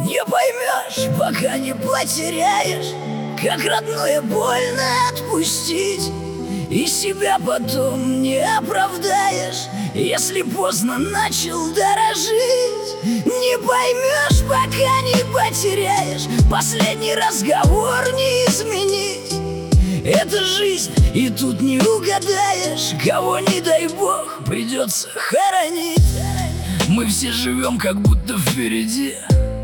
Не поймешь, пока не потеряешь, как родное больно отпустить. И себя потом не оправдаешь, если поздно начал дорожить. Не поймешь, пока не потеряешь, последний разговор не изменить. Это жизнь, и тут не угадаешь, кого, не дай бог, придется хоронить. Мы все живем, как будто впереди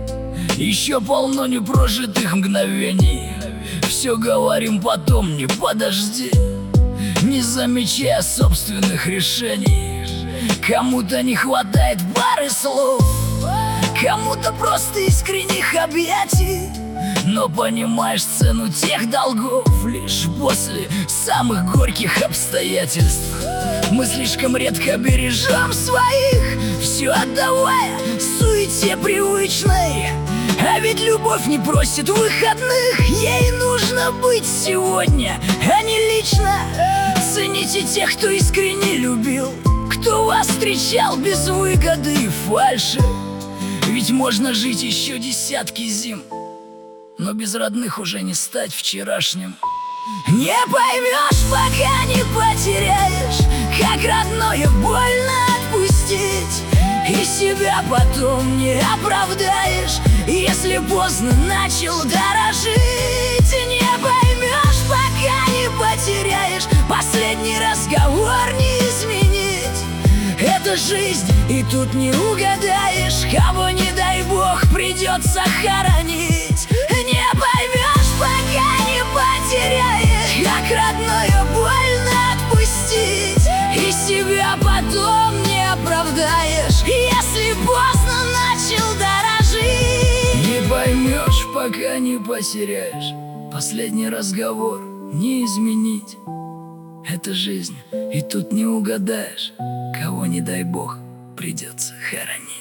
еще полно непрожитых мгновений. Все говорим потом, не подожди, не замечая собственных решений. Кому-то не хватает пары слов, кому-то просто искренних объятий. Но понимаешь цену тех долгов лишь после самых горьких обстоятельств. Мы слишком редко бережем своих, все отдавая суете привычной. А ведь любовь не просит выходных, ей нужно быть сегодня, а не лично. Цените тех, кто искренне любил, кто вас встречал без выгоды и фальши. Ведь можно жить еще десятки зим, но без родных уже не стать вчерашним. Не поймешь, пока не потеряешь, как родное больно отпустить. И себя потом не оправдаешь, если поздно начал дорожить. Не поймешь, пока не потеряешь, последний разговор не изменить. Это жизнь, и тут не угадаешь, кого, не дай бог, придется хоронить. Не поймешь, пока не потеряешь, как родное больно отпустить. И себя потом не оправдаешь, если поздно начал дорожить. Не поймешь, пока не потеряешь, последний разговор не изменить. Это жизнь, и тут не угадаешь, кого, не дай бог, придется хоронить.